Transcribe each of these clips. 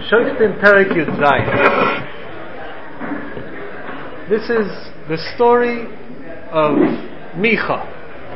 Shoftim Perek Yud Zayin. This is the story of Micha.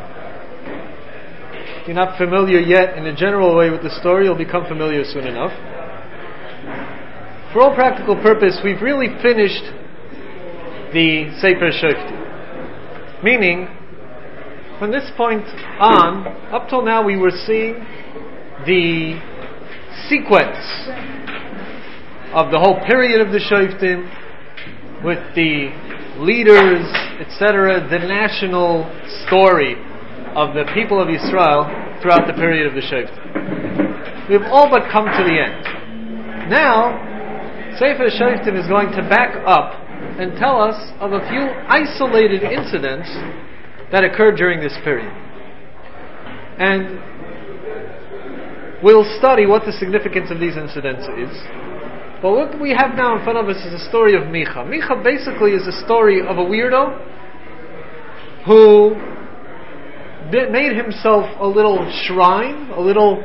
If you're not familiar yet in a general way with the story, you'll become familiar soon enough. For all practical purpose, we've really finished the Sefer Shoftim. Meaning, from this point on, up till now we were seeing the sequence of the whole period of the Shoftim with the leaders, etc., the national story of the people of Israel throughout the period of the Shoftim. We've all but come to the end. Now, Sefer Shoftim is going to back up and tell us of a few isolated incidents that occurred during this period. And we'll study what the significance of these incidents is. But what we have now in front of us is a story of Micha. Micha basically is a story of a weirdo who made himself a little shrine, a little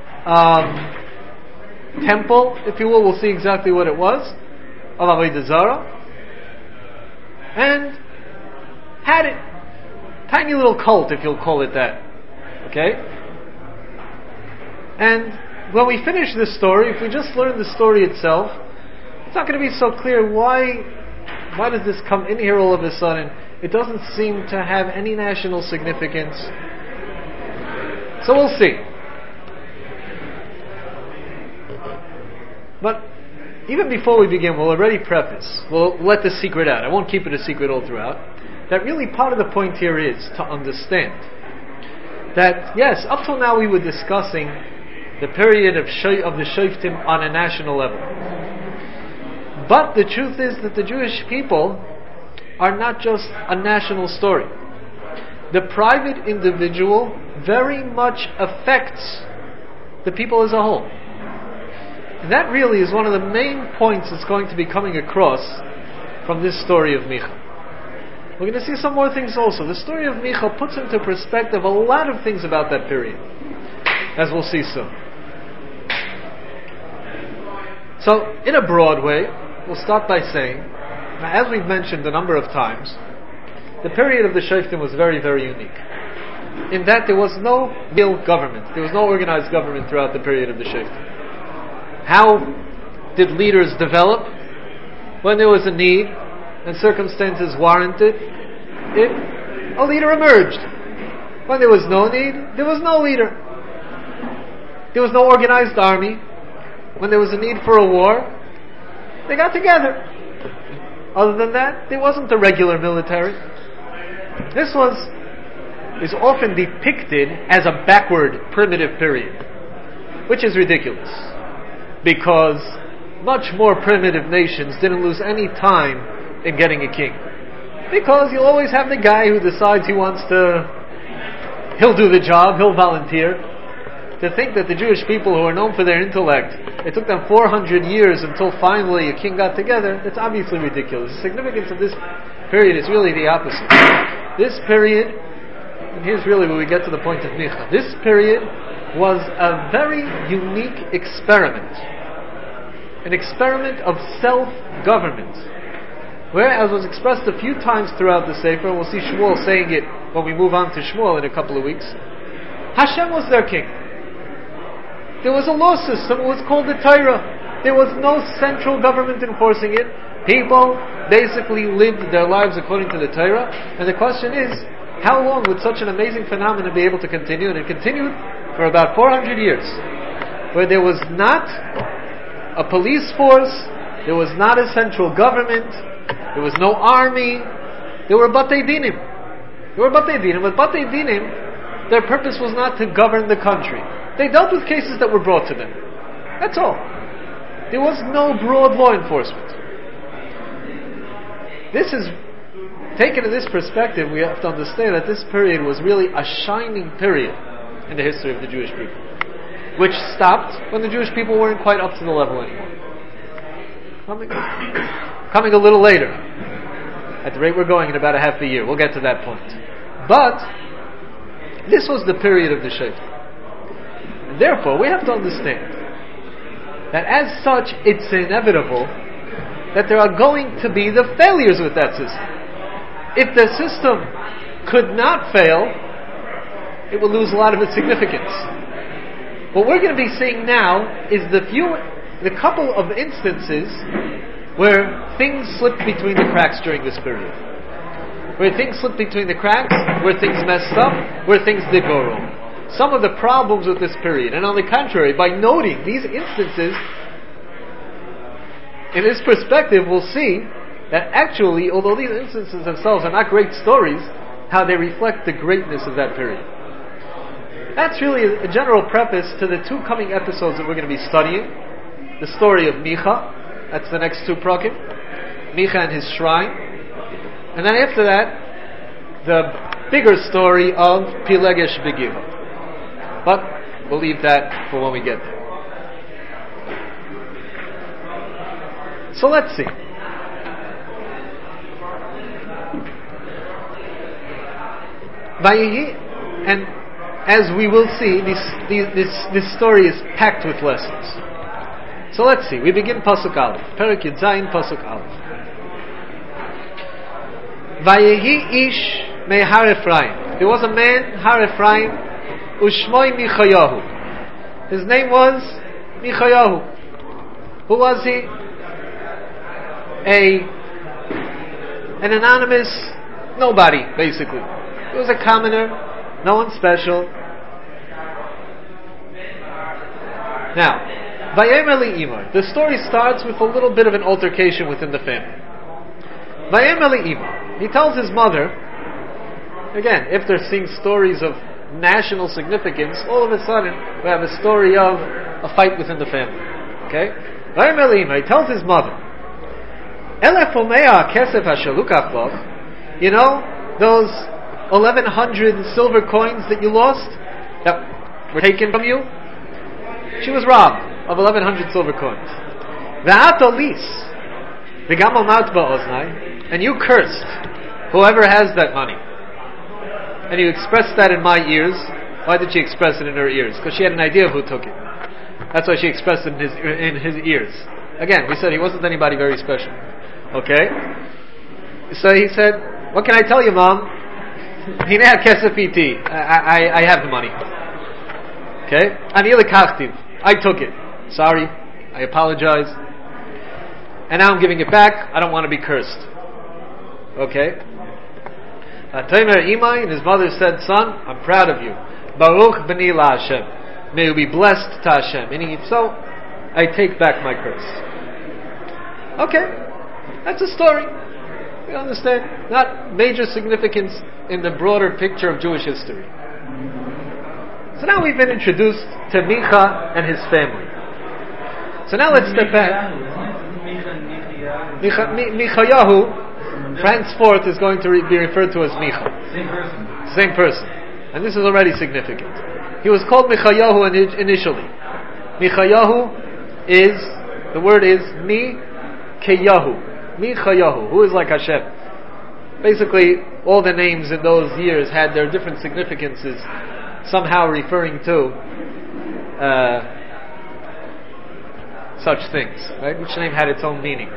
temple, if you will. We'll see exactly what it was, of Avodah Zarah, and had it, tiny little cult, if you'll call it that. Okay? And when we finish this story, if we just learn the story itself, it's not going to be so clear why does this come in here all of a sudden. It doesn't seem to have any national significance. So we'll see. But even before we begin, we'll already preface, we'll let the secret out. I won't keep it a secret all throughout. That really part of the point here is to understand that, yes, up till now we were discussing the period of the Shoftim on a national level. But the truth is that the Jewish people are not just a national story. The private individual very much affects the people as a whole. And that really is one of the main points that's going to be coming across from this story of Micha. We're going to see some more things also. The story of Micha puts into perspective a lot of things about that period, as we'll see soon. So, in a broad way, we'll start by saying, now, as we've mentioned a number of times, the period of the Shoftim was very, very unique. In that there was no real government. There was no organized government throughout the period of the Shoftim. How did leaders develop? When there was a need and circumstances warranted it, a leader emerged. When there was no need, there was no leader. There was no organized army. When there was a need for a war, they got together. Other than that, there wasn't a regular military. This is often depicted as a backward, primitive period, which is ridiculous, because much more primitive nations didn't lose any time in getting a king. Because you'll always have the guy who decides he'll do the job, he'll volunteer. To think that the Jewish people, who are known for their intellect, it took them 400 years until finally a king got together, that's obviously ridiculous. The significance of this period is really the opposite. This period, and here's really where we get to the point of Micha, this period was a very unique experiment. An experiment of self-government. Where, as was expressed a few times throughout the Sefer, and we'll see Shmuel saying it when we move on to Shmuel in a couple of weeks, Hashem was their king. There was a law system, it was called the Torah. There was no central government enforcing it. People basically lived their lives according to the Torah. And the question is, how long would such an amazing phenomenon be able to continue? And it continued for about 400 years. Where there was not a police force, there was not a central government, there was no army, there were Batei Dinim. But Batei Dinim, their purpose was not to govern the country. They dealt with cases that were brought to them. That's all. There was no broad law enforcement. This is, taken in this perspective, we have to understand that this period was really a shining period in the history of the Jewish people, which stopped when the Jewish people weren't quite up to the level anymore. Coming a little later, at the rate we're going in about a half a year, we'll get to that point. But this was the period of the Shoftim. And therefore, we have to understand that as such it's inevitable that there are going to be the failures with that system. If the system could not fail, it will lose a lot of its significance. What we're going to be seeing now is the couple of instances where things slipped between the cracks during this period. Where things slipped between the cracks, where things messed up, where things did go wrong. Some of the problems with this period, and on the contrary, by noting these instances, in this perspective, we'll see that actually, although these instances themselves are not great stories, how they reflect the greatness of that period. That's really a general preface to the two coming episodes that we're going to be studying. The story of Micha, that's the next two prakim, Micha and his shrine. And then after that, the bigger story of Pilegesh Begiva. But we'll leave that for when we get there. So let's see. Vayehi, and as we will see, this story is packed with lessons. So let's see. We begin Pasuk Aleph. Perek Yud Zayin, Pasuk Aleph. Vayehi ish me Har Ephraim. There was a man, Har Ephraim, Ushmoi Michayahu. His name was Michayahu. Who was he? An anonymous nobody, basically. He was a commoner, no one special. Now, Vayemer Imar. The story starts with a little bit of an altercation within the family. Vayemer Imar. He tells his mother, again, if they're seeing stories of national significance, all of a sudden we have a story of a fight within the family. Okay? Vayemer Imar. He tells his mother, you know, those 1,100 silver coins that you lost, that were taken from you? She was robbed of 1,100 silver coins. And you cursed whoever has that money. And you expressed that in my ears. Why did she express it in her ears? Because she had an idea of who took it. That's why she expressed it in his ears. Again, we said he wasn't anybody very special. Okay? So he said, what can I tell you, Mom? I have the money. Okay? I took it. Sorry. I apologize. And now I'm giving it back. I don't want to be cursed. Okay? And his mother said, son, I'm proud of you. Baruch b'ni la Hashem. May you be blessed to Hashem. Meaning, if so, I take back my curse. Okay. That's a story. We understand. Not major significance in the broader picture of Jewish history. So now we've been introduced to Micha and his family. So now let's step back. Michayahu, henceforth, is going to be referred to as Micha. Same person. And this is already significant. He was called Michayahu initially. Michayahu the word is Mi-Keyahu. Michayahu, who is like Hashem. Basically, all the names in those years had their different significances, somehow referring to such things. Right? Each name had its own meaning.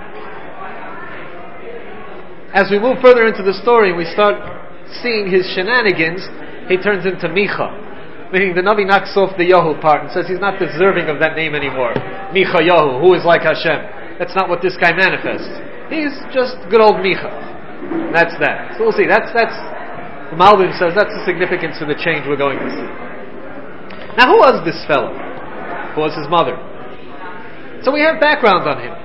As we move further into the story, we start seeing his shenanigans. He turns into Micha, meaning the Navi knocks off the Yahu part and says he's not deserving of that name anymore. Michayahu, who is like Hashem. That's not what this guy manifests. He's just good old Micha. That's that. So we'll see. That's the Malbim says that's the significance of the change we're going to see. Now, who was this fellow? Who was his mother? So we have background on him.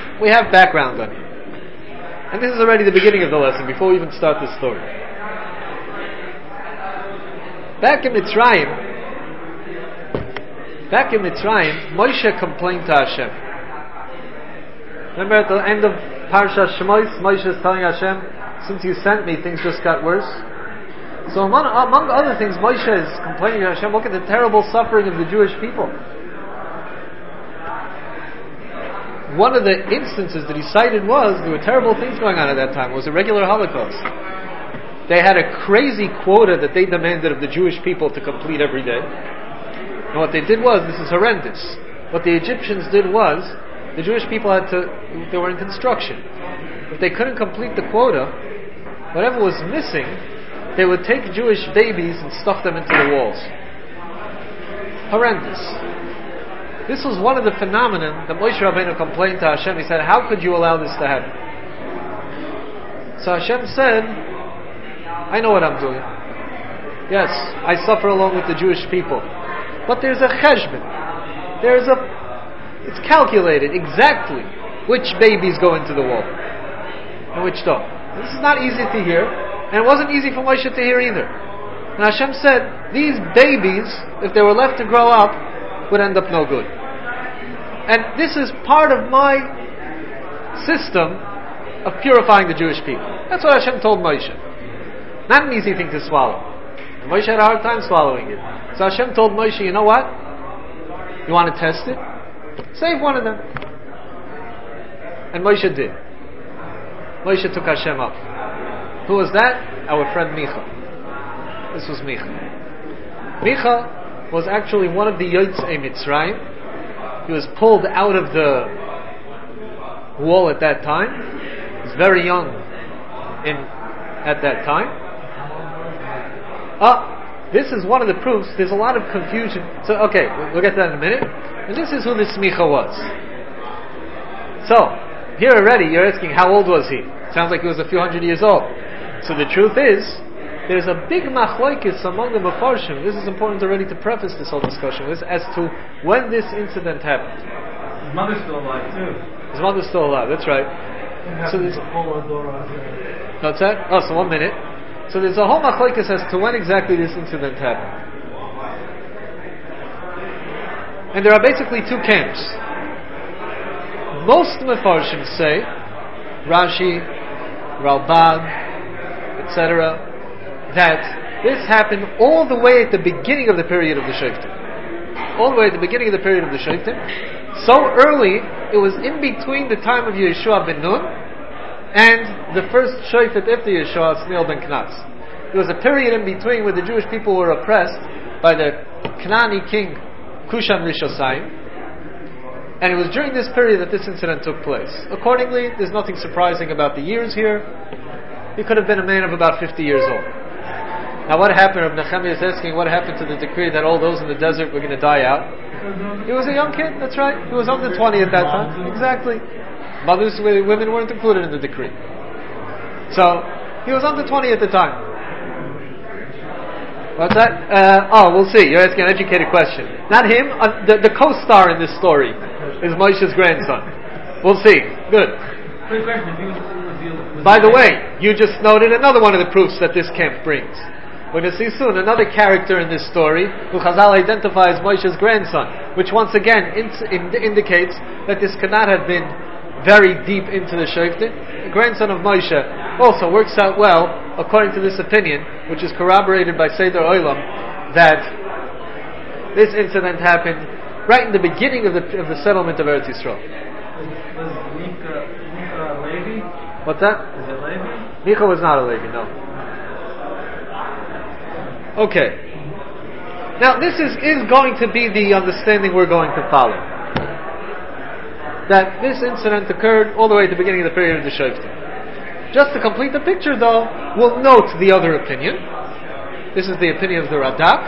And this is already the beginning of the lesson, before we even start the story. Back in Mitzrayim, Moshe complained to Hashem. Remember at the end of Parsha Shemos, Moshe is telling Hashem, since you sent me, things just got worse. So among other things, Moshe is complaining to Hashem, look at the terrible suffering of the Jewish people. One of the instances that he cited was, there were terrible things going on at that time. It was a regular Holocaust. They had a crazy quota that they demanded of the Jewish people to complete every day. And what they did was, this is horrendous. what the Egyptians did was, the Jewish people they were in construction. If they couldn't complete the quota, whatever was missing, they would take Jewish babies and stuff them into the walls. Horrendous. This was one of the phenomena that Moshe Rabbeinu complained to Hashem. He said, how could you allow this to happen? So Hashem said, I know what I'm doing. Yes, I suffer along with the Jewish people. But there's a cheshbon. It's calculated exactly which babies go into the wall and which don't. This is not easy to hear, and it wasn't easy for Moshe to hear either. And Hashem said, these babies, if they were left to grow up, would end up no good. And this is part of my system of purifying the Jewish people. That's what Hashem told Moshe. Not an easy thing to swallow. And Moshe had a hard time swallowing it. So Hashem told Moshe, you know what? You want to test it? Save one of them. And Moshe did. Moshe took Hashem up. Who was that? Our friend Micha. This was Micha. Micha was actually one of the Yotzei Mitzrayim. He was pulled out of the wall at that time. He was very young at that time. This is one of the proofs. There's a lot of confusion. So, okay, we'll get to that in a minute. And this is who this Micha was. So, here already, you're asking, how old was he? Sounds like he was a few hundred years old. So the truth is, there's a big machlokes among the Mefarshim. This is important already to preface this whole discussion with, as to when this incident happened. His mother's still alive too. His mother's still alive, that's right. So there's... What's that? Oh, so 1 minute. So there's a whole machlokes as to when exactly this incident happened. And there are basically two camps. Most Mefarshim say, Rashi, Ralbag, etc., that this happened all the way at the beginning of the period of the Shoftim. All the way at the beginning of the period of the Shoftim. So early, it was in between the time of Yeshua ben Nun and the first Shofet after Yeshua, Sniel ben Knaz. There was a period in between where the Jewish people were oppressed by the Canaanite king Kushan Rishosayim. And it was during this period that this incident took place. Accordingly, there's nothing surprising about the years here. He could have been a man of about 50 years old. Now what happened? Rav Nechemia is asking what happened to the decree that all those in the desert were going to die out. He was a young kid, that's right. He was under 20 at that time. Exactly. Mothers, women weren't included in the decree. So, he was under 20 at the time. What's that? We'll see. You're asking an educated question. Not him. The co-star in this story is Moshe's grandson. We'll see. Good. Quick question. By the way, you just noted another one of the proofs that this camp brings. We're going to see soon another character in this story who Chazal identifies Moshe's grandson, which once again indicates that this cannot have been very deep into the Shoftim. The grandson of Moshe also works out well, according to this opinion, which is corroborated by Seder Olam, that this incident happened right in the beginning of the settlement of Eretz Yisrael. Was Micha Levi? What's that? Is it Levi? Micha was not a Levi, no. Okay. Now this is going to be the understanding we're going to follow. That this incident occurred all the way at the beginning of the period of the Shoftim. Just to complete the picture though, we'll note the other opinion. This is the opinion of the Radak,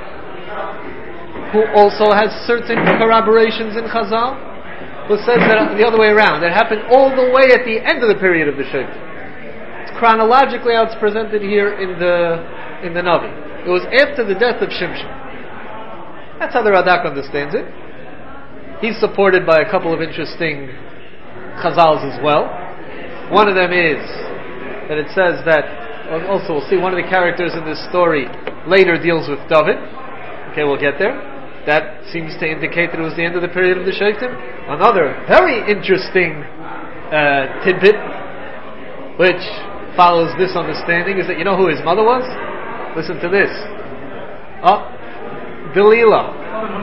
who also has certain corroborations in Chazal, who says that the other way around, it happened all the way at the end of the period of the Shoftim. It's chronologically how it's presented here in the Navi. It was after the death of Shimshon. That's how the Radak understands it. He's supported by a couple of interesting Chazals as well. One of them is that it says that, also we'll see one of the characters in this story later deals with David. Okay, we'll get there. That seems to indicate that it was the end of the period of the Shoftim. Another very interesting tidbit, which follows this understanding, is that you know who his mother was? Listen to this. Delilah.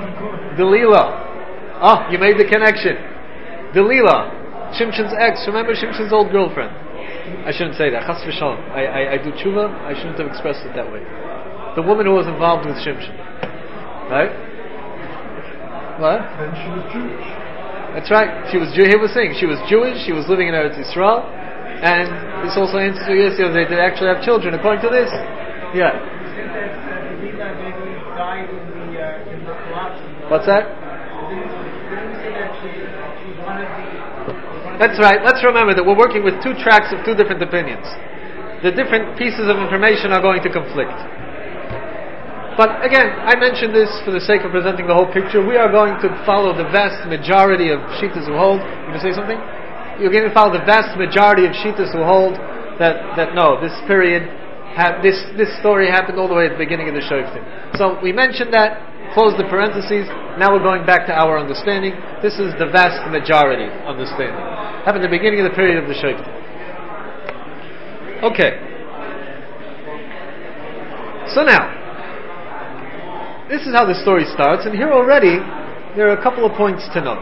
You made the connection. Delilah, Shimshon's ex. Remember Shimshon's old girlfriend? I shouldn't say that. Chas v'shalom. I do tshuva. I shouldn't have expressed it that way. The woman who was involved with Shimshon. Right? What? Then she was Jewish. That's right. She was. He was saying she was Jewish. She was living in Eretz Yisrael, and this also answers to yes, they did actually have children according to this. Yeah. You think that Leela maybe died in the collapse? What's that? Didn't say that she's one of the. That's right. Let's remember that we're working with two tracks of two different opinions. The different pieces of information are going to conflict. But again, I mentioned this for the sake of presenting the whole picture. We are going to follow the vast majority of Shittas who hold. You going to say something? You're going to follow the vast majority of Shittas who hold that no, this period, this story happened all the way at the beginning of the Shoftim. So we mentioned that, close the parentheses. Now we're going back to our understanding. This is the vast majority understanding. Happened at the beginning of the period of the Shoftim. Okay. So now, this is how the story starts, and here already there are a couple of points to note.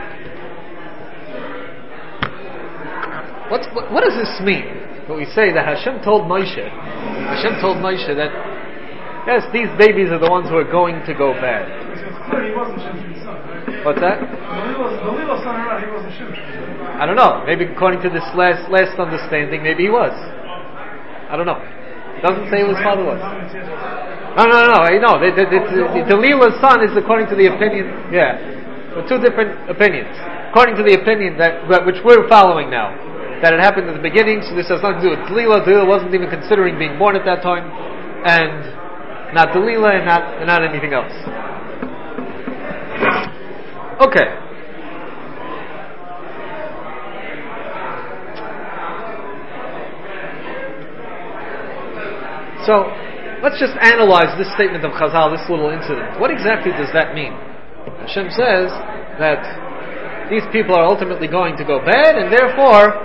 What does this mean? When we say that Hashem told Moshe that yes, these babies are the ones who are going to go bad. He wasn't Shimshon's son, right? What's that? The little son around, he wasn't Shimshon. I don't know. Maybe according to this last understanding, maybe he was. I don't know. It doesn't say who his father was. No. The Leela's son is according to the opinion. Yeah, there are two different opinions. According to the opinion that which we're following now, that it happened at the beginning, so this has nothing to do with Leela. Leela wasn't even considering being born at that time, and not the Leela, and not anything else. Okay. So, let's just analyze this statement of Chazal, this little incident. What exactly does that mean? Hashem says that these people are ultimately going to go bad, and therefore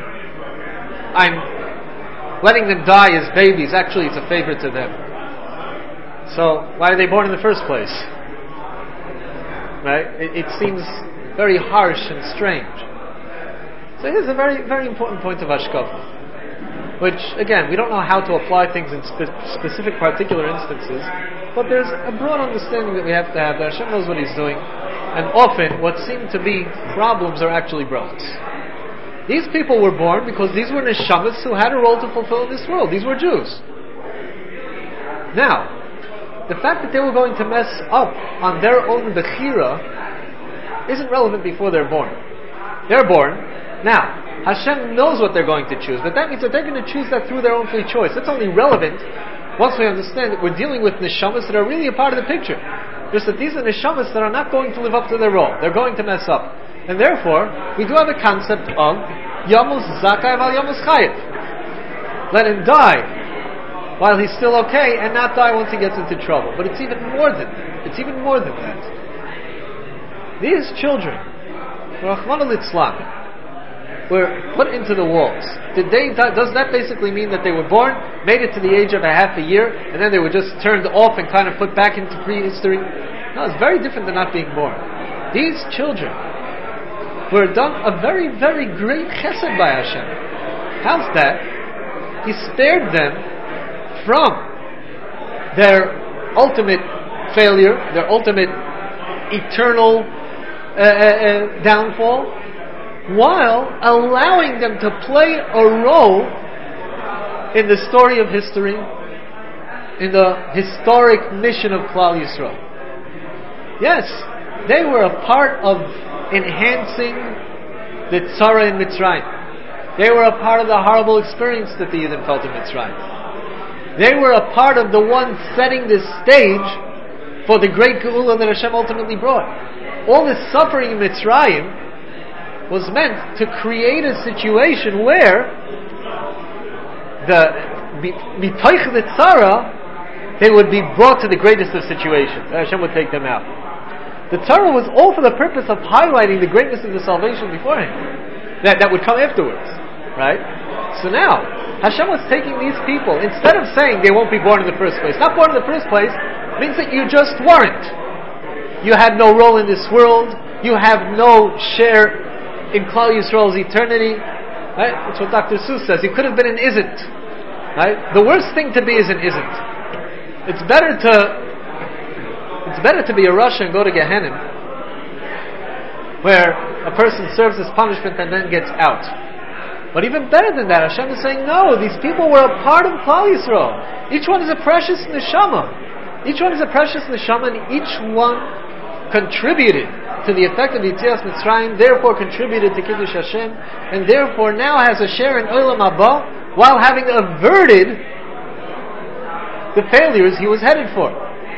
I'm letting them die as babies. Actually, it's a favor to them. So, why are they born in the first place? Right? It seems very harsh and strange. So here's a very, very important point of Hashkafa, which, again, we don't know how to apply things in specific particular instances, but there's a broad understanding that we have to have that Hashem knows what He's doing, and often what seem to be problems are actually brachos. These people were born because these were neshamas who had a role to fulfill in this world. These were Jews. Now, the fact that they were going to mess up on their own bechira isn't relevant before they're born. They're born. Now, Hashem knows what they're going to choose, but that means that they're going to choose that through their own free choice. That's only relevant once we understand that we're dealing with neshamas that are really a part of the picture. Just that these are neshamas that are not going to live up to their role. They're going to mess up. And therefore, we do have a concept of Yamus Zakai Val Yamus Chayev. Let him die while he's still okay, and not die once he gets into trouble. But it's even more than that. It's even more than that. These children, Rachmana litzlan, were put into the walls. Does that basically mean that they were born, made it to the age of a half a year, and then they were just turned off and kind of put back into prehistory? No, it's very different than not being born. These children were done a very, very great chesed by Hashem. How's that? He spared them from their ultimate failure, their ultimate eternal downfall, while allowing them to play a role in the story of history, in the historic mission of Klal Yisrael. Yes, they were a part of enhancing the tzara in Mitzrayim. They were a part of the horrible experience that the Yidden felt in Mitzrayim. They were a part of the one setting the stage for the great Geula that Hashem ultimately brought. All this suffering in Mitzrayim was meant to create a situation where mitoich the tzara, they would be brought to the greatest of situations. Hashem would take them out. The tzara was all for the purpose of highlighting the greatness of the salvation beforehand. That would come afterwards. Right? So now, Hashem was taking these people, instead of saying they won't be born in the first place. Not born in the first place means that you just weren't. You had no role in this world. You have no share in Klal Yisrael's eternity. Right? That's what Dr. Seuss says. He could have been an isn't. Right? The worst thing to be is an isn't. It's better to be a Russia and go to Gehenna where a person serves his punishment and then gets out. But even better than that, Hashem is saying, no, these people were a part of Klal Yisrael. Each one is a precious neshama. Each one is a precious neshama, and each one contributed to the effect of Yetzias Mitzrayim, therefore contributed to Kiddush Hashem, and therefore now has a share in Olam Haba, while having averted the failures he was headed for.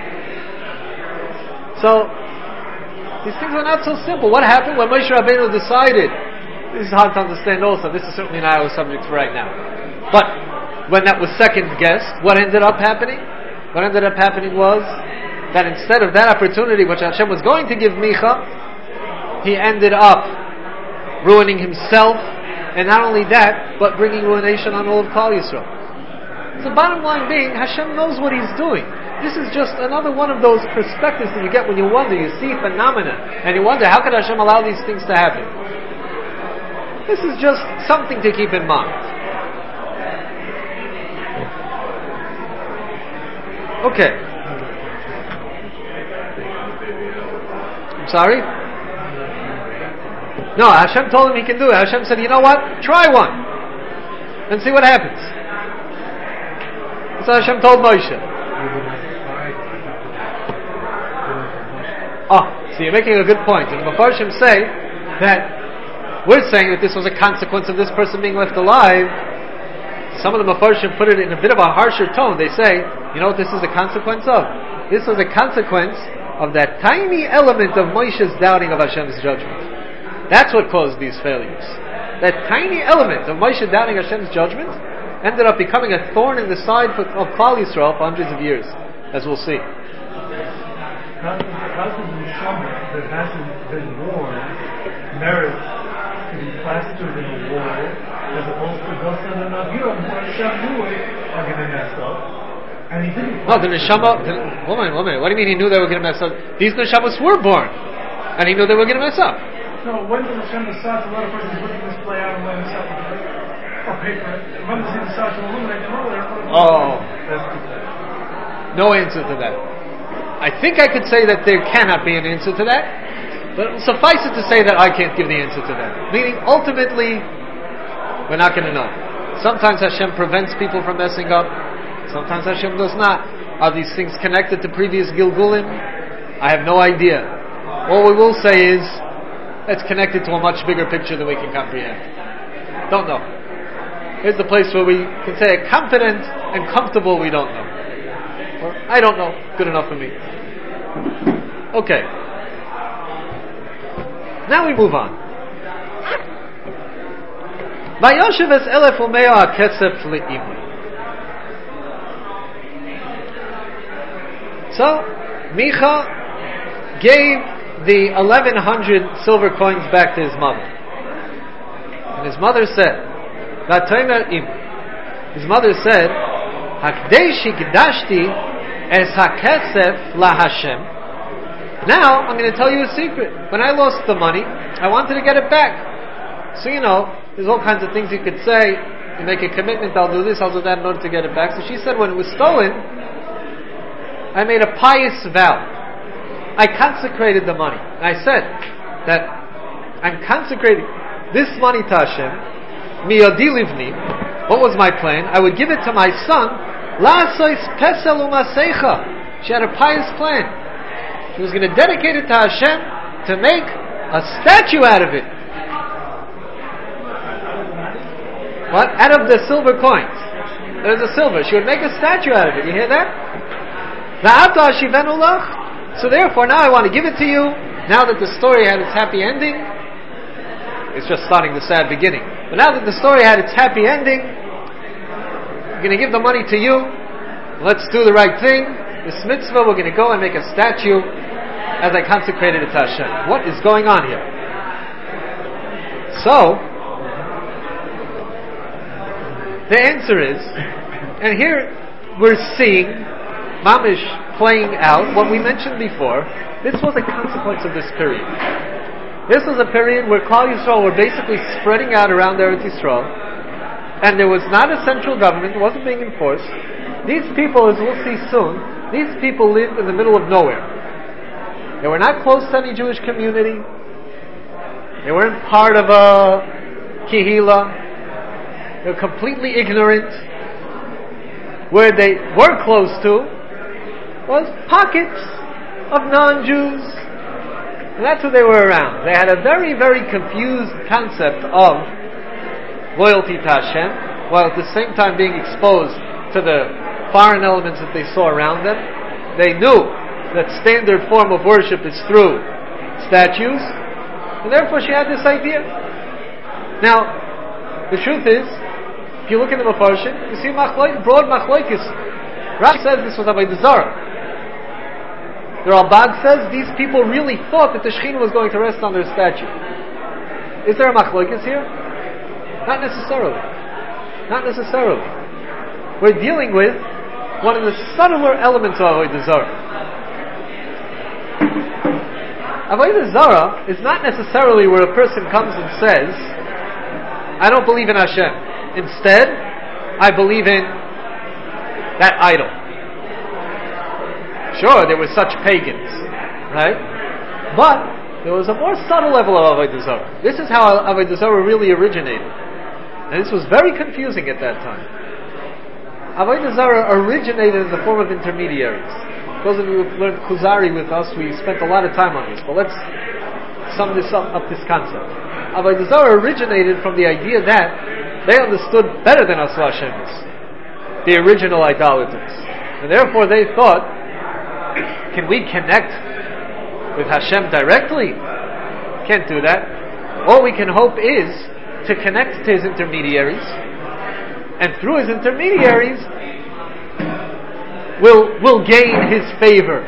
So, these things are not so simple. What happened when Moshe Rabbeinu decided? This is hard to understand also. This is certainly not our subject for right now. But when that was second guessed, what ended up happening? What ended up happening was that instead of that opportunity which Hashem was going to give Micha, he ended up ruining himself, and not only that, but bringing ruination on all of Klal Yisrael. So the bottom line being, Hashem knows what He's doing. This is just another one of those perspectives that you get when you wonder, you see phenomena, and you wonder, how could Hashem allow these things to happen? This is just something to keep in mind. Okay. I'm sorry? No, Hashem told him he can do it. Hashem said, you know what? Try one. And see what happens. So Hashem told Moshe. Oh, so you're making a good point. And the Mepharshim say that we're saying that this was a consequence of this person being left alive. Some of the Mepharshim put it in a bit of a harsher tone. They say, you know what this is a consequence of? This was a consequence of that tiny element of Moshe's doubting of Hashem's judgment. That's what caused these failures. That tiny element of Moshe doubting Hashem's judgment ended up becoming a thorn in the side of Klal Yisrael for hundreds of years, as we'll see. How does the neshama that hasn't been born merit to be plastered in a wall, as opposed to Dosan and Avira, who Hashem knew are going to mess up? And he didn't. No, the neshama. One minute. What do you mean he knew they were going to mess up? These neshamas were born, and he knew they were going to mess up. No, when did Hashem decide to let a person put this play out and let himself or paper? When does he decide to illuminate them over there? Oh, no answer to that. I think I could say that there cannot be an answer to that, but suffice it to say that I can't give the answer to that. Meaning, ultimately, we're not going to know. Sometimes Hashem prevents people from messing up. Sometimes Hashem does not. Are these things connected to previous Gilgulim? I have no idea. All we will say is, it's connected to a much bigger picture than we can comprehend. Don't know. Here's the place where we can say confident and comfortable we don't know. Or, I don't know. Good enough for me. Okay. Now we move on. Vayoshev es 1,100 hakesef le'imui. So, Micha gave the 1,100 silver coins back to his mother. And his mother said, his mother said, Hakdei shikdashti es hakesef la Hashem. Now, I'm going to tell you a secret. When I lost the money, I wanted to get it back. So, there's all kinds of things you could say. You make a commitment, I'll do this, I'll do that in order to get it back. So she said, when it was stolen, I made a pious vow. I consecrated the money. I said that I'm consecrating this money to Hashem. Miyodi livni. What was my plan? I would give it to my son. La'asois pesel u'maseicha. She had a pious plan. She was going to dedicate it to Hashem to make a statue out of it. What? Out of the silver coins. There's a silver. She would make a statue out of it. You hear that? So therefore, now I want to give it to you. Now that the story had its happy ending, it's just starting the sad beginning. But now that the story had its happy ending, I'm going to give the money to you. Let's do the right thing. This mitzvah, we're going to go and make a statue as I consecrated it to Hashem. What is going on here? So, the answer is, and here we're seeing Mamish playing out what we mentioned before. This was a consequence of this period. This was a period where Klal Yisrael were basically spreading out around Eretz Yisrael, and there was not a central government, it wasn't being enforced. These people, as we'll see soon, these people lived in the middle of nowhere. They were not close to any Jewish community. They weren't part of a kihila. They were completely ignorant. Where they were close to was pockets of non-Jews. And that's who they were around. They had a very, very confused concept of loyalty to Hashem, while at the same time being exposed to the foreign elements that they saw around them. They knew that standard form of worship is through statues, and therefore she had this idea. Now, the truth is, if you look in the Mefarshim, you see broad machloikis. Rashi says this was Avodah Zarah. The Ralbag says these people really thought that the Shekhinah was going to rest on their statue. Is there a machloikis here? Not necessarily. Not necessarily. We're dealing with one of the subtler elements of Avodah Zarah. Avodah Zarah is not necessarily where a person comes and says, I don't believe in Hashem. Instead, I believe in that idol. Sure, there were such pagans, right? But there was a more subtle level of Avodah Zarah. This is how Avodah Zarah really originated. And this was very confusing at that time. Avodah Zarah originated in the form of intermediaries. Those of you who learned Kuzari with us, we spent a lot of time on this. But let's sum this up this concept. Avodah Zarah originated from the idea that they understood better than us Hashemis, the original idolaters. And therefore they thought, can we connect with Hashem directly? Can't do that. All we can hope is to connect to his intermediaries, and through his intermediaries we'll gain his favor.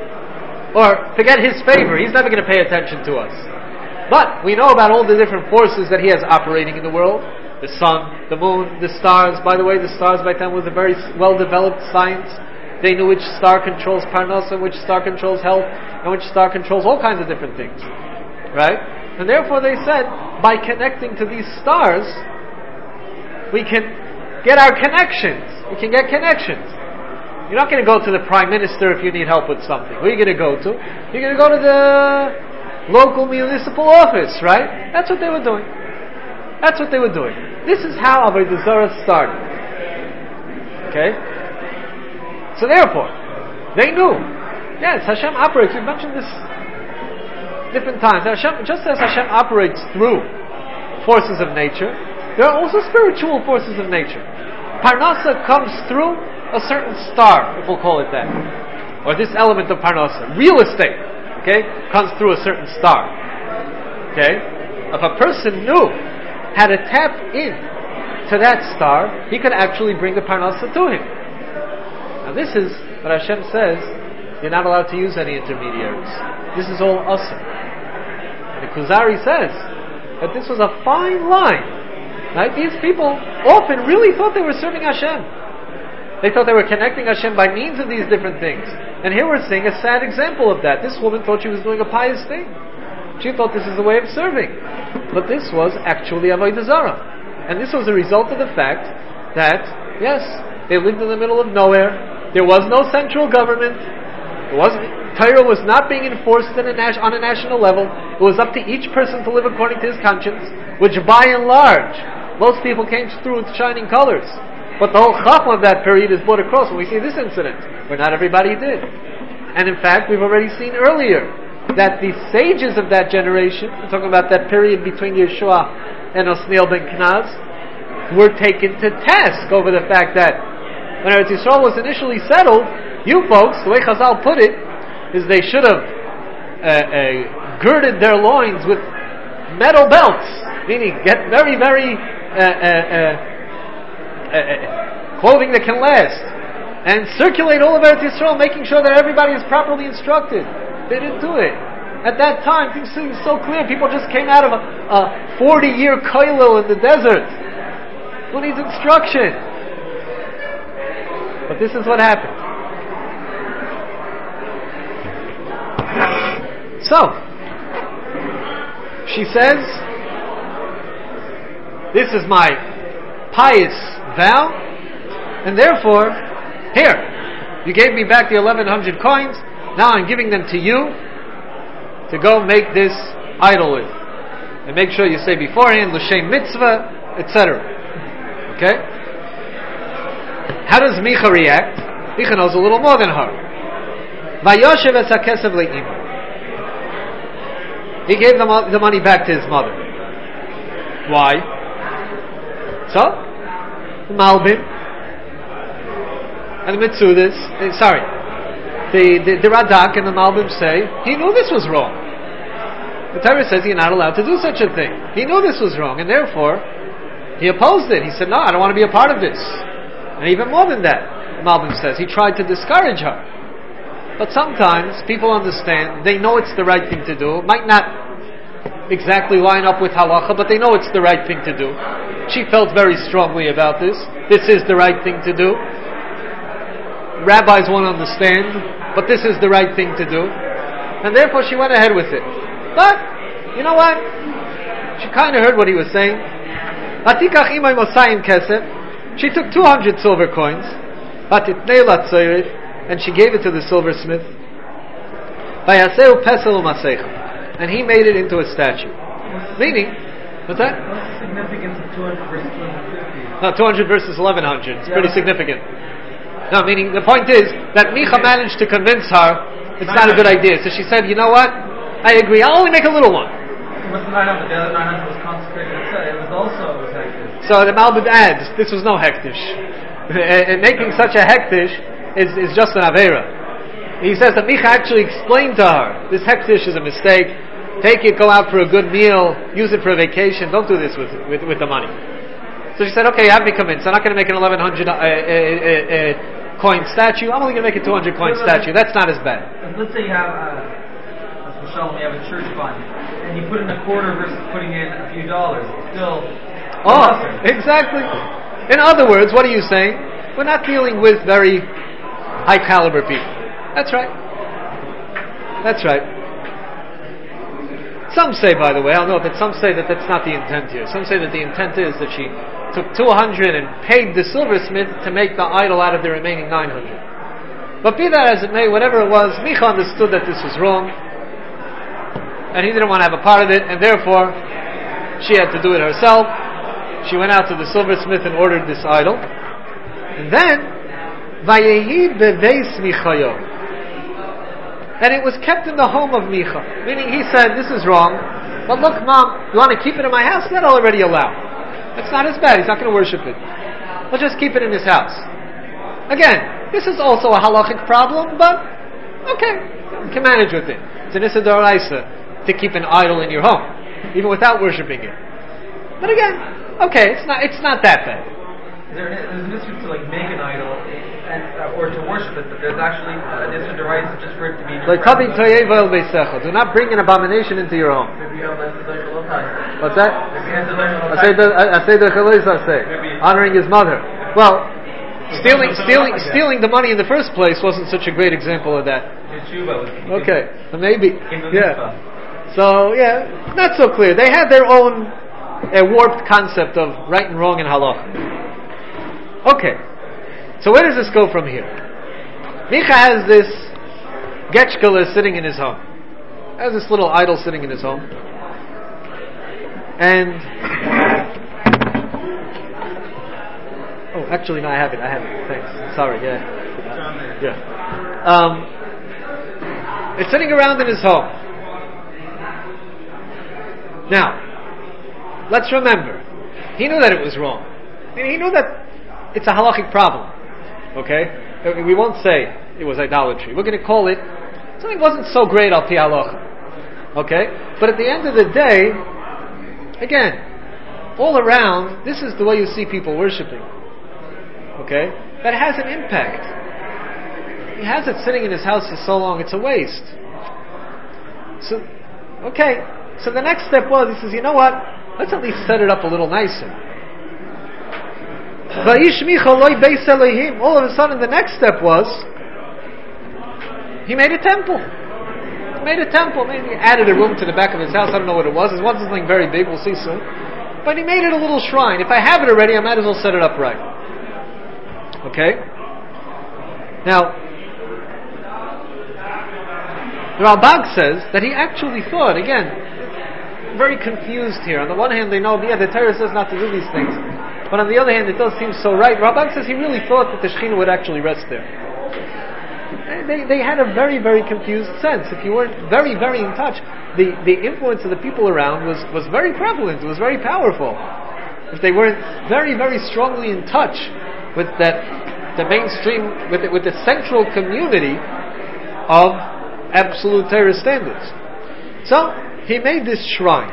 Or forget his favor, he's never going to pay attention to us. But we know about all the different forces that he has operating in the world. The sun, the moon, the stars. By the way, the stars by then was a very well-developed science. They knew which star controls Parnasa, which star controls health, and which star controls all kinds of different things. Right? And therefore they said, by connecting to these stars, we can get our connections. We can get connections. You're not going to go to the Prime Minister if you need help with something. Who are you going to go to? You're going to go to the local municipal office, right? That's what they were doing. That's what they were doing. This is how Avodah Zarah started. Okay? So therefore, they knew. Yes, Hashem operates. We've mentioned this different times. Hashem, just as Hashem operates through forces of nature, there are also spiritual forces of nature. Parnasa comes through a certain star, if we'll call it that. Or this element of Parnasa. Real estate, okay, comes through a certain star. Okay? If a person knew how to tap in to that star, he could actually bring the Parnasa to him. Now this is what Hashem says, you're not allowed to use any intermediaries. This is all Asr. The Kuzari says that this was a fine line. Right? These people often really thought they were serving Hashem. They thought they were connecting Hashem by means of these different things. And here we're seeing a sad example of that. This woman thought she was doing a pious thing. She thought this is the way of serving. But this was actually Avodah Zarah. And this was a result of the fact that, yes, they lived in the middle of nowhere. There was no central government. Torah was not being enforced on a national level. It was up to each person to live according to his conscience, which by and large, most people came through with shining colors. But the whole chachma of that period is brought across when we see this incident, where not everybody did. And in fact, we've already seen earlier that the sages of that generation, we're talking about that period between Yeshua and Osniel ben Kenaz, were taken to task over the fact that when Eretz Yisrael was initially settled, you folks, the way Chazal put it, is they should have girded their loins with metal belts, meaning get very, very clothing that can last, and circulate all of Eretz Yisrael, making sure that everybody is properly instructed. They didn't do it. At that time, things seemed so clear. People just came out of a 40-year koilel in the desert. Who needs instruction? But this is what happened. So, she says, this is my pious vow, and therefore, here, you gave me back the 1,100 coins, now I'm giving them to you to go make this idol with. And make sure you say beforehand, L'shem mitzvah, etc. Okay? How does Micha react? Micha knows a little more than her. Vayoshev es hakesev le'ima. He gave the money back to his mother. Why? So, the Malbim and the Mitzudas, the Radak and the Malbim say, he knew this was wrong. The Torah says you're not allowed to do such a thing. He knew this was wrong, and therefore, he opposed it. He said, no, I don't want to be a part of this. And even more than that, the Malbim says, he tried to discourage her. But sometimes, people understand, they know it's the right thing to do, might not exactly line up with halacha, but they know it's the right thing to do. She felt very strongly about this. This is the right thing to do. Rabbis won't understand, but this is the right thing to do. And therefore she went ahead with it. But, you know what? She kind of heard what he was saying. She took 200 silver coins, and she gave it to the silversmith. And he made it into a statue. Meaning, what's that? What's the significance of 200 versus 250? No, 200 versus 1100. It's pretty significant. No, meaning the point is that Micha managed to convince her it's not a good idea. So she said, you know what? I agree. I'll only make a little one. What's the 900? The other 900 was consecrated. It was also hektish. So the Malbim adds, this was no hektish. And making such a hektish is just an avera. He says that Micha actually explained to her, this hektish is a mistake. Take it, go out for a good meal, use it for a vacation. Don't do this with the money. So she said, okay, you have me convinced. I'm not going to make an 1100 coin statue. I'm only going to make a 200 coin statue. That's not as bad. Let's say you have you have a church fund, and you put in a quarter versus putting in a few dollars. Still, exactly. In other words, what are you saying? We're not dealing with very high caliber people. That's right. That's right. Some say, by the way, I'll note that some say that that's not the intent here. Some say that the intent is that she took 200 and paid the silversmith to make the idol out of the remaining 900. But be that as it may, whatever it was, Micha understood that this was wrong, and he didn't want to have a part of it, and therefore she had to do it herself. She went out to the silversmith and ordered this idol. And then, Vayehi beveis Michayo. And it was kept in the home of Micha. Meaning he said, this is wrong, but look, Mom, you want to keep it in my house? That I'll already allow. It's not as bad. He's not going to worship it. We'll just keep it in his house. Again, this is also a halachic problem, but okay, you can manage with it. It's an Issa D'Oraisa to keep an idol in your home, even without worshiping it. But again, okay, it's not that bad. There's an issue to make an idol or to worship it, but there's actually an issue to rise just for it to be. Do not bring an abomination into your home. What's that? Honoring his mother. Well, stealing the money in the first place wasn't such a great example of that. Okay, maybe. Yeah. So not so clear. They had their own warped concept of right and wrong in halakha. Okay, so where does this go from here? Micha has this getchkala sitting in his home. Has this little idol sitting in his home. And actually no, I have it. Thanks. Sorry, yeah. It's sitting around in his home. Now, let's remember, he knew that it was wrong. He knew that it's a halachic problem. Okay? We won't say it was idolatry. We're going to call it something wasn't so great al pi halacha. Okay? But at the end of the day, again, all around, this is the way you see people worshiping. Okay? That has an impact. He has it sitting in his house for so long, it's a waste. So the next step was, he says, you know what? Let's at least set it up a little nicer. All of a sudden, the next step was, he made a temple. Maybe he added a room to the back of his house. I don't know what it was. It wasn't something very big. We'll see soon. But he made it a little shrine. If I have it already, I might as well set it up right. Okay? Now, the Ralbag says that he actually thought, again, very confused here. On the one hand, they know, the Torah says not to do these things. But on the other hand, it does seem so right. Ramban says he really thought that the Shekhinah would actually rest there. They had a very, very confused sense. If you weren't very, very in touch, the influence of the people around was very prevalent. It was very powerful. If they weren't very, very strongly in touch with the mainstream, with the central community of absolute Torah standards. So, he made this shrine.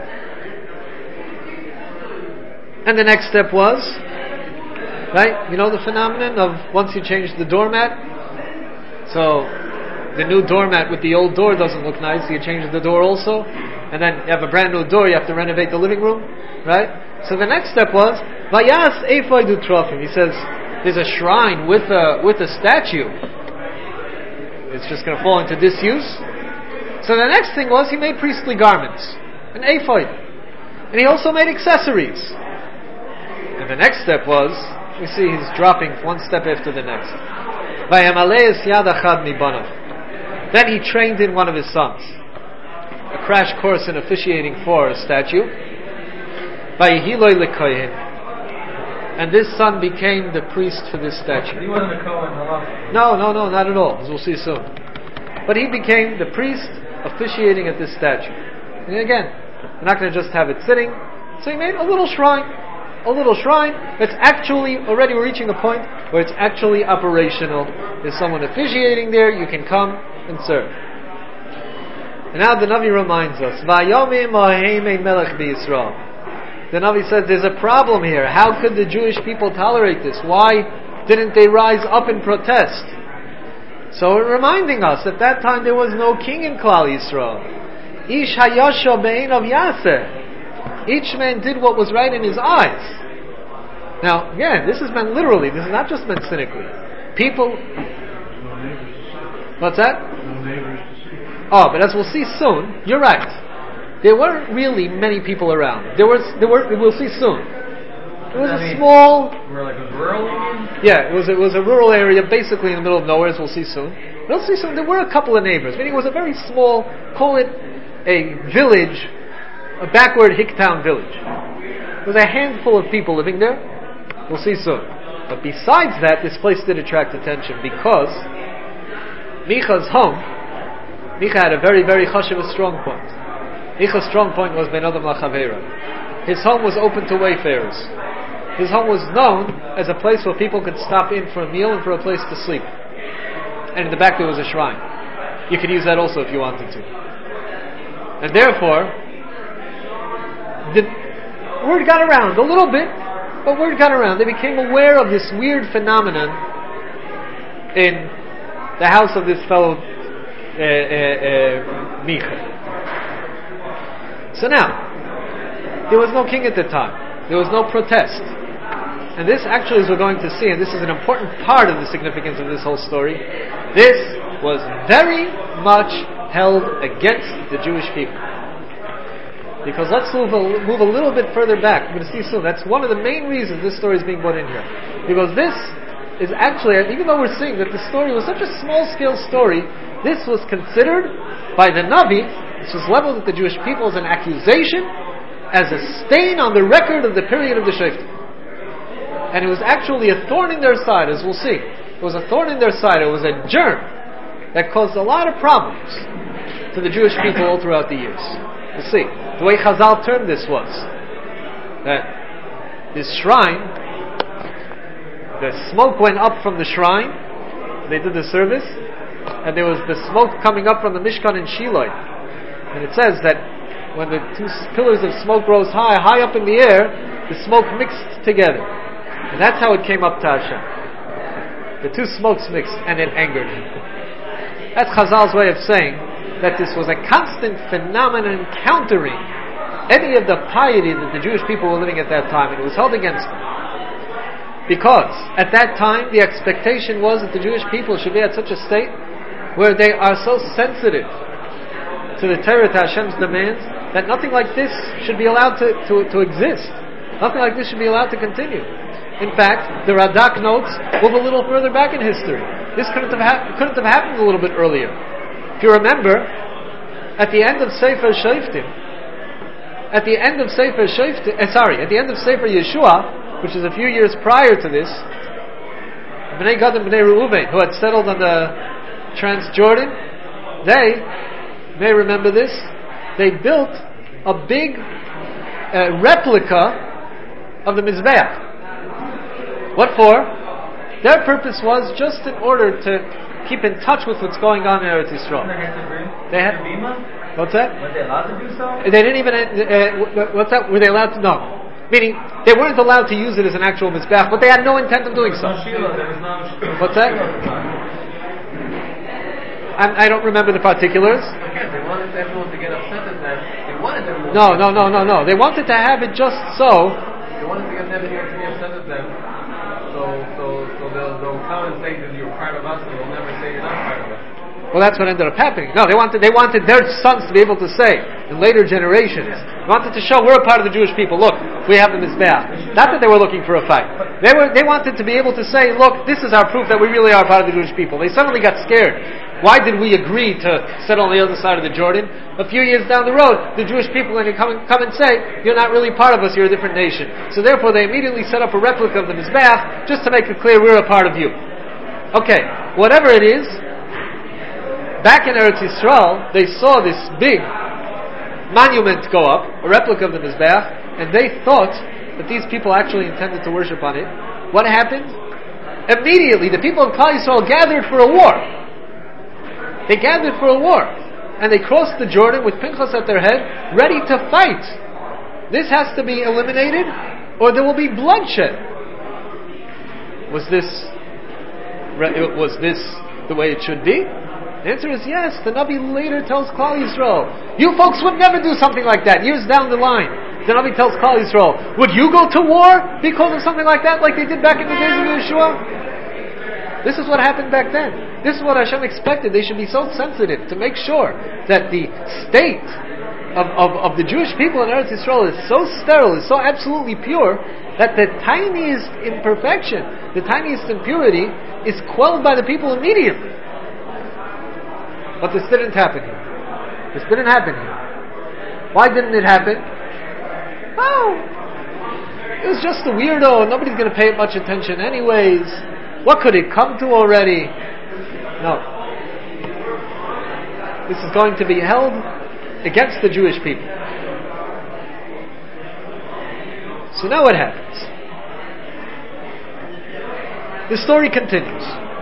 And the next step was, right, you know the phenomenon of once you change the doormat, so the new doormat with the old door doesn't look nice, so you change the door also, and then you have a brand new door, you have to renovate the living room, right? So the next step was, Vayas ephod u'trofim. He says, there's a shrine with a statue. It's just going to fall into disuse. So the next thing was, he made priestly garments, an ephod. And he also made accessories. And the next step was, we see he's dropping one step after the next. Then he trained in one of his sons. A crash course in officiating for a statue. And this son became the priest for this statue. He wasn't a Kohen. No, not at all, as we'll see soon. But he became the priest officiating at this statue. And again, we're not going to just have it sitting. So he made a little shrine that's actually, already we're reaching a point where it's actually operational. There's someone officiating there, you can come and serve. And now the Navi reminds us, the Navi says there's a problem here. How could the Jewish people tolerate this? Why didn't they rise up in protest? So reminding us, at that time there was no king in Klal Yisrael. Ish hayasha be'einav yaseh. Each man did what was right in his eyes. Now, again, this is meant literally. This is not just meant cynically. People... No neighbors to see. What's that? No neighbors to see. Oh, but as we'll see soon, you're right. There weren't really many people around. There were. We'll see soon. It was a small... rural? Yeah, it was a rural area, basically in the middle of nowhere, as we'll see soon. We'll see soon. There were a couple of neighbors, meaning it was a very small, call it a village, a backward hick-town village. There was a handful of people living there. We'll see soon. But besides that, this place did attract attention because Micha's home, Micha had a very, very chashuv, strong point. Micha's strong point was Ben Adam Lachavera. His home was open to wayfarers. His home was known as a place where people could stop in for a meal and for a place to sleep. And in the back there was a shrine. You could use that also if you wanted to. And therefore, the word got around a little bit, but word got around. They became aware of this weird phenomenon in the house of this fellow Micha. So now, there was no king at the time. There was no protest. And this actually, as we're going to see, and this is an important part of the significance of this whole story, this was very much held against the Jewish people. Because let's move a little bit further back. We're going to see soon. That's one of the main reasons this story is being brought in here. Because this is actually, even though we're seeing that the story was such a small-scale story, this was considered by the Navi, this was leveled at the Jewish people as an accusation, as a stain on the record of the period of the Shoftim. And it was actually a thorn in their side, as we'll see. It was a thorn in their side. It was a germ that caused a lot of problems to the Jewish people all throughout the years. We'll see. The way Chazal termed this was that this shrine, the smoke went up from the shrine, they did the service, and there was the smoke coming up from the Mishkan in Shiloh. And it says that when the two pillars of smoke rose high up in the air, the smoke mixed together. And that's how it came up to Hashem. The two smokes mixed, and it angered him. That's Chazal's way of saying that this was a constant phenomenon countering any of the piety that the Jewish people were living at that time, and it was held against them. Because at that time, the expectation was that the Jewish people should be at such a state where they are so sensitive to the Torah, to Hashem's demands, that nothing like this should be allowed to exist. Nothing like this should be allowed to continue. In fact, the Radak notes, move a little further back in history. This couldn't have happened a little bit earlier. If you remember, at the end of Sefer Shoftim, at the end of Sefer at the end of Sefer Yeshua, which is a few years prior to this, Bnei Gad and Bnei Reuven, who had settled on the Transjordan, they may remember this. They built a big replica of the Mizbeach. What for? Their purpose was just in order to keep in touch with what's going on in Eretz Yisrael. They had. What's that? Were they allowed to do so? They didn't even. What's that? Were they allowed to? No. Meaning, they weren't allowed to use it as an actual Mizbeach, but they had no intent of doing so. What's that? I don't remember the particulars. Again, they wanted everyone to get upset at them. They wanted everyone. No. They wanted to have it just so. They wanted to get everyone to be upset at them. So they'll come and say that you're part of us, and they'll never say you're not part of us. Well, that's what ended up happening. No, they wanted their sons to be able to say in later generations. They wanted to show we're a part of the Jewish people. Look, we have the Mizbeach. Not that they were looking for a fight. They wanted to be able to say, look, this is our proof that we really are part of the Jewish people. They suddenly got scared. Why did we agree to settle on the other side of the Jordan? A few years down the road, the Jewish people are going to come and say, you're not really part of us, you're a different nation. So therefore they immediately set up a replica of the Mizbeach just to make it clear we're a part of you. Okay, whatever it is, back in Eretz Yisrael, they saw this big monument go up, a replica of the Mizbeach, and they thought that these people actually intended to worship on it. What happened? Immediately, the people of Klal Yisrael gathered for a war. They gathered for a war. And they crossed the Jordan with Pinchas at their head, ready to fight. This has to be eliminated, or there will be bloodshed. Was this the way it should be? The answer is yes. The Navi later tells Klal Yisrael, you folks would never do something like that. Years down the line, the Navi tells Klal Yisrael, would you go to war because of something like that, like they did back in the days of Yeshua? This is what happened back then. This is what Hashem expected. They should be so sensitive to make sure that the state of the Jewish people in Eretz Yisrael is so sterile, is so absolutely pure, that the tiniest imperfection, the tiniest impurity, is quelled by the people immediately. But this didn't happen here. This didn't happen here. Why didn't it happen? Oh, it was just a weirdo. Nobody's going to pay it much attention anyways. What could it come to already? No. This is going to be held against the Jewish people. So now what happens? The story continues.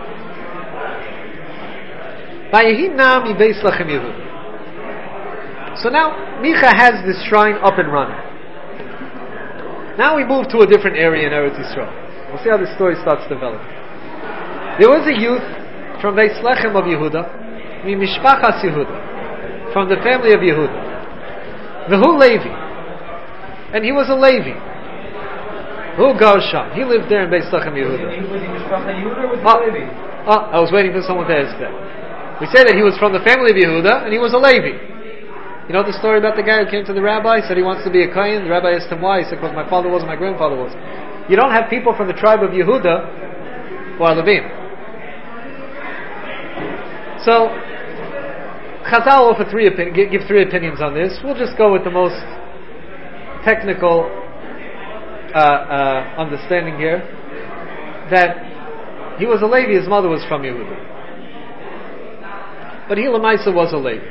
So now Micha has this shrine up and running. Now we move to a different area in Eretz Yisrael. We'll see how this story starts developing. There was a youth from Beis Lechem of Yehuda, Mishpachas Yehuda, from the family of Yehuda. V'hu Levi, and he was a Levi. Who Garsham? He lived there in Beis Lechem Yehuda. Was he Mishpacha Yehuda or was he Levi? I was waiting for someone to ask that. We say that he was from the family of Yehuda and he was a Levi. You know the story about the guy who came to the rabbi, said he wants to be a Kohen. The rabbi asked him why. He said, because my father was, my grandfather was. You don't have people from the tribe of Yehuda who are Levim. So, Chazal offer give three opinions on this. We'll just go with the most technical understanding here, that he was a Levi, his mother was from Yehuda. But he, Lamaisa, was a Levi.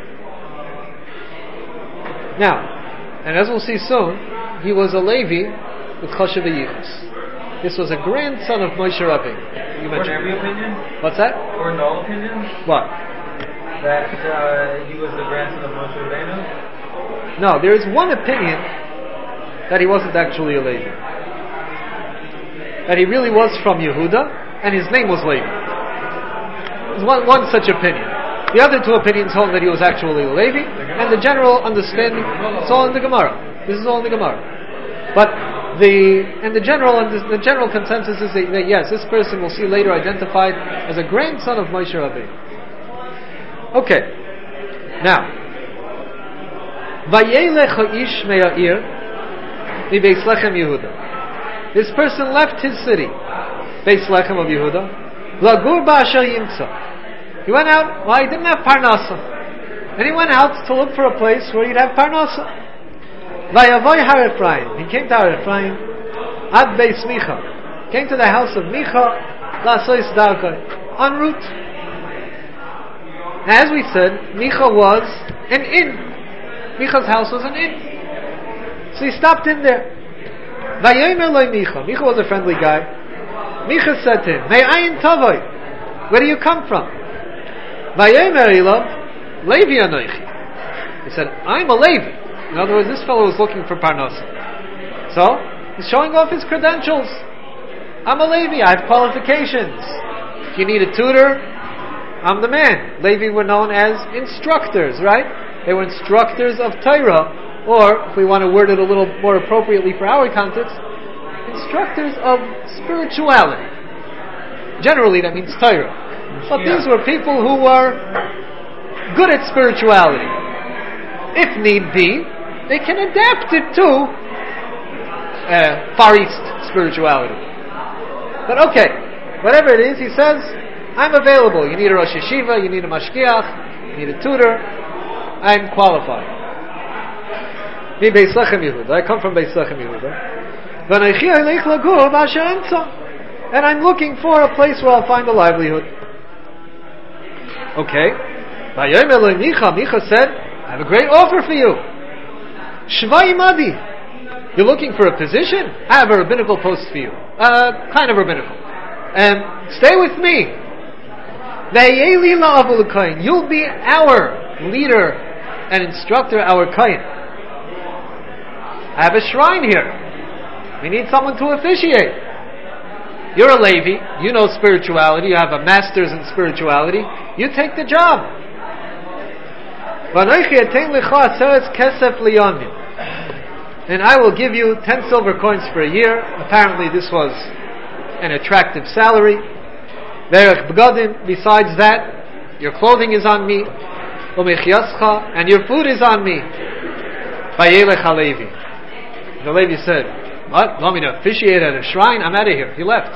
Now, and as we'll see soon, he was a Levi with Choshev Yichus. This was a grandson of Moshe Rabbeinu. You mentioned. Or every opinion? What's that? Or no opinion? What? That he was the grandson of Moshe Rabbeinu? No, there is one opinion that he wasn't actually a Levi. That he really was from Yehuda, and his name was Levi. There's one such opinion. The other two opinions hold that he was actually a Levi, and the general understanding, it's all in the Gemara. This is all in the Gemara. But the general consensus is that yes, this person we'll see later identified as a grandson of Moshe Rabbeinu. Okay. Now, Vayelech ha'ish me'a'ir mi Beis Lechem Yehuda. This person left his city, Beis Lechem of Yehuda, lagur ba'asher yimtza. He went out, well, he didn't have Parnasa. And he went out to look for a place where he'd have Parnasa. Vayavoy Har Ephraim. He came to Har Ephraim. Ad Beis Micha. Came to the house of Micha. Lasois Darkoi. En route. Now, as we said, Micha was an inn. Micha's house was an inn. So he stopped in there. Vayomer loy Micha. Micha was a friendly guy. Micha said to him, Me'ayin tavoi. Where do you come from? Vayomer ilav, Levi anoichi. He said, I'm a Levi. In other words, this fellow was looking for Parnasa. So, he's showing off his credentials. I'm a Levi, I have qualifications. If you need a tutor, I'm the man. Levi were known as instructors, right? They were instructors of Torah, or, if we want to word it a little more appropriately for our context, instructors of spirituality. Generally, that means Torah. But these were people who were good at spirituality. If need be, they can adapt it to Far East spirituality. But okay, whatever it is, he says, I'm available. You need a Rosh Yeshiva, you need a Mashgiach, you need a tutor. I'm qualified. I come from Beis Lechem Yehuda. And I'm looking for a place where I'll find a livelihood. Okay. Micha said, I have a great offer for you. Shvai Madi. You're looking for a position? I have a rabbinical post for you. Kind of rabbinical. Stay with me. You'll be our leader and instructor, our kohen. I have a shrine here. We need someone to officiate. You're a Levi. You know spirituality. You have a master's in spirituality. You take the job. And I will give you 10 silver coins for a year. Apparently this was an attractive salary. Besides that, your clothing is on me. And your food is on me. The Levi said, what? You want me to officiate at a shrine? I'm out of here. He left.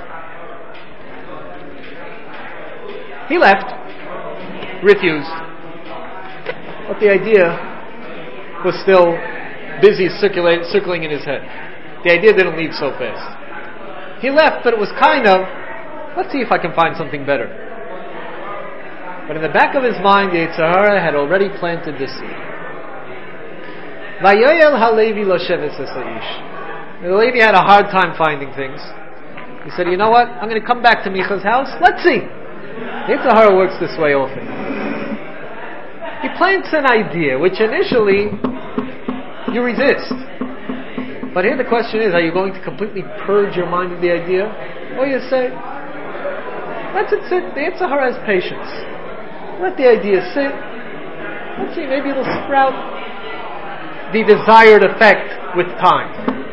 Refused. But the idea was still busy circling in his head. The idea didn't leave so fast. He left, but it was kind of, let's see if I can find something better. But in the back of his mind, the Yetzer Hara had already planted this seed. Vayoyel HaLevi Losheves Esaish. The Levi had a hard time finding things. He said, you know what? I'm going to come back to Micha's house. Let's see. The Yetzer Hara works this way often. He plants an idea, which initially you resist. But here the question is, are you going to completely purge your mind of the idea? Or you say, let it sit. The Yetzer Hara has patience. Let the idea sit. Let's see, maybe it'll sprout the desired effect with time.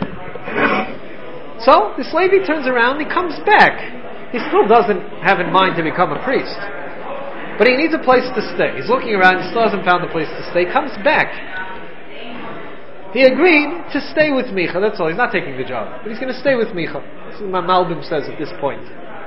So, this Levi turns around, he comes back. He still doesn't have in mind to become a priest. But he needs a place to stay. He's looking around, he still hasn't found a place to stay. He comes back. He agreed to stay with Micha, that's all. He's not taking the job. But he's going to stay with Micha. This is what Malbim says at this point.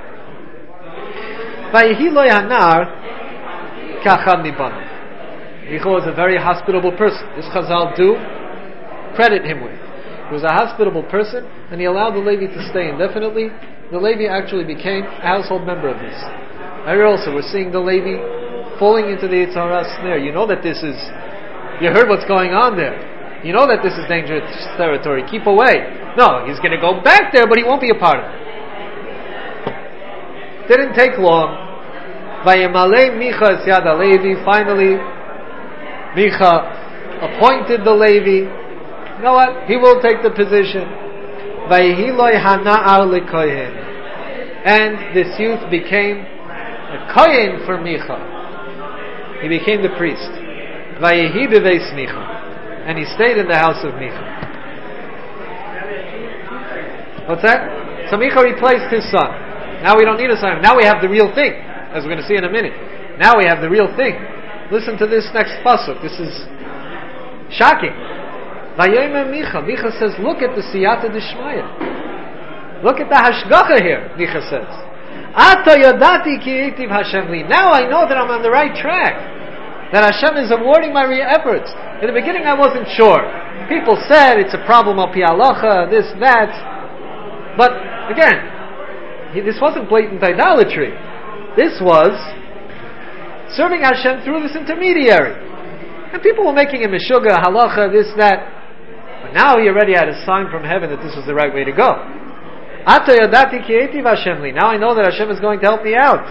Micha was a very hospitable person. This Chazal do credit him with. He was a hospitable person, and he allowed the Levi to stay indefinitely. The Levi actually became a household member of his. Here also, we're seeing the Levi falling into the Yetzer Hara snare. You know that this is, you heard what's going on there. You know that this is dangerous territory. Keep away. No, he's going to go back there, but he won't be a part of it. Didn't take long. Vayemale Micha es yad HaLevi. Finally, Micha appointed the Levi. You know what? He will take the position. Vayehiloi hana'ar lekohen. And this youth became a kohen for Micha. He became the priest. Vayehi beveis Micha. And he stayed in the house of Micha. What's that? So Micha replaced his son. Now we don't need a son. Now we have the real thing, as we're going to see in a minute. Now we have the real thing. Listen to this next pasuk. This is shocking. Vayomer Micha. Micha says, look at the siyata d'shmaya. Look at the hashgacha here. Micha says, Ata yadati ki eitiv Hashem li. Now I know that I'm on the right track. That Hashem is awarding my efforts. In the beginning I wasn't sure. People said it's a problem of pi halacha, this, that. But again, this wasn't blatant idolatry. This was serving Hashem through this intermediary. And people were making a meshuga, halacha, this, that. But now he already had a sign from heaven that this was the right way to go. Now I know that Hashem is going to help me out.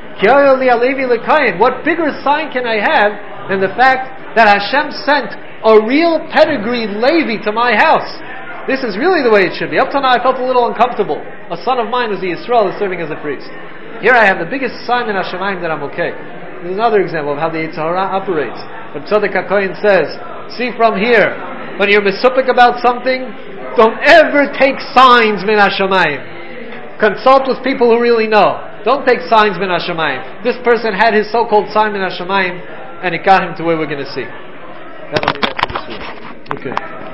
What bigger sign can I have than the fact that Hashem sent a real pedigree Levi to my house? This is really the way it should be. Up till now I felt a little uncomfortable. A son of mine was the Yisrael is serving as a priest. Here I have the biggest sign in Hashemayim that I'm okay. This is another example of how the Yetzer Hara operates. But Tzadok HaKohen says, see from here, when you're misupik about something, don't ever take signs min Hashemayim. Consult with people who really know. Don't take signs min Hashemayim. This person had his so-called sign min Hashemayim, and it got him to where we're going to see. That'll be that for this week. Okay.